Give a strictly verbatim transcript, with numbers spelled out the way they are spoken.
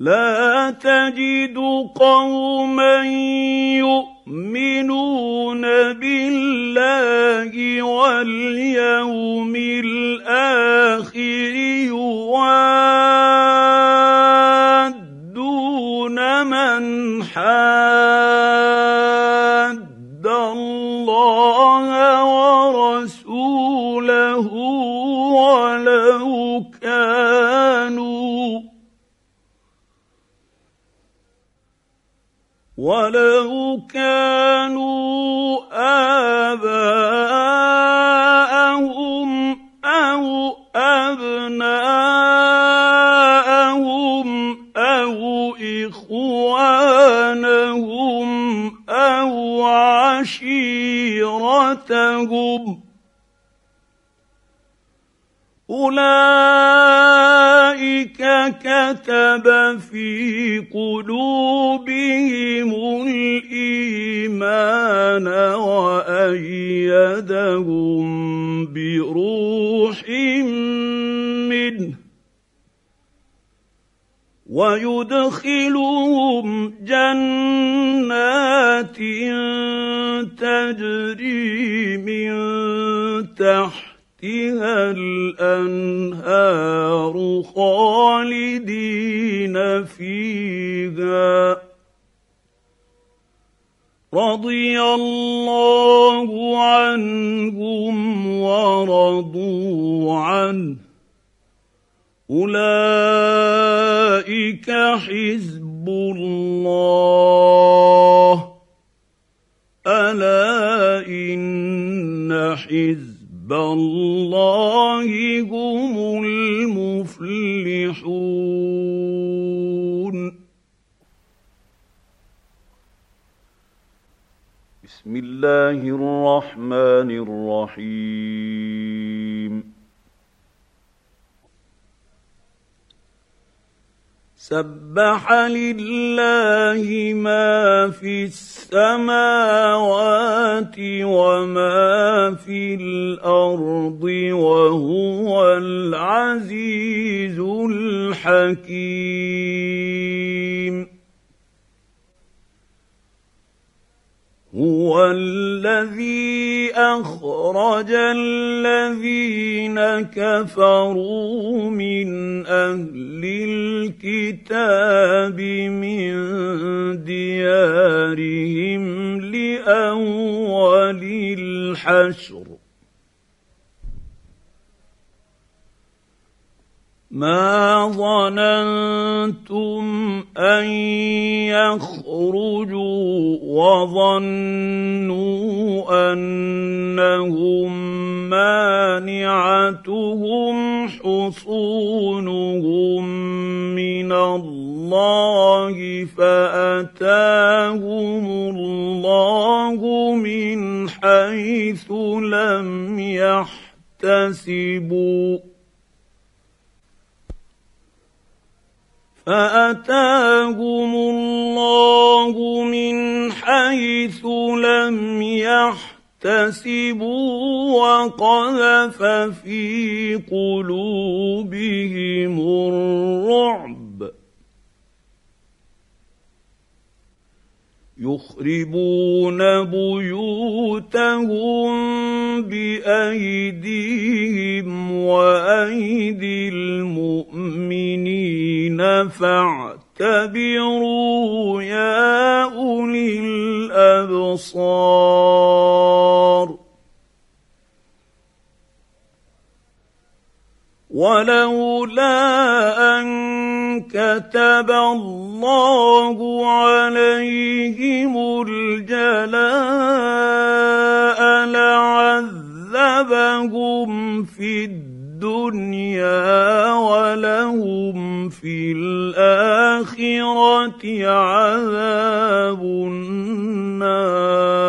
لا تجد قوما يؤمنون بالله واليوم الآخر يوادون من حاد الله ورسوله ولو كانوا ولو كانوا آباءهم أو أبناءهم أو إخوانهم أو عشيرتهم أولئك كتب في قلوبهم الإيمان وأيدهم بروح منه ويدخلهم جنات تجري من تحت تحتها الأنهار خالدين فيها رضي الله عنهم ورضوا عنه أولئك حزب الله ألا إن حزب الله هم المفلحون. بسم الله الرحمن الرحيم. سبح لله ما في السماوات وما في الأرض وهو العزيز الحكيم. هو الذي أخرج الذين كفروا من أهل الكتاب من ديارهم لأول الحشر ما ظننتم أن يخرجوا وظنوا أنهم مانعتهم حصونهم من الله فأتاهم الله من حيث لم يحتسبوا فأتاهم الله من حيث لم يحتسبوا وقذف في قلوبهم الرعب يخربون بيوتهم بأيديهم وأيدي المؤمنين فاعتبروا يا أولي الأبصار. ولولا أن كتب الله عليهم الجلاء لعذبهم في الدنيا ولهم في الآخرة عذاب النار.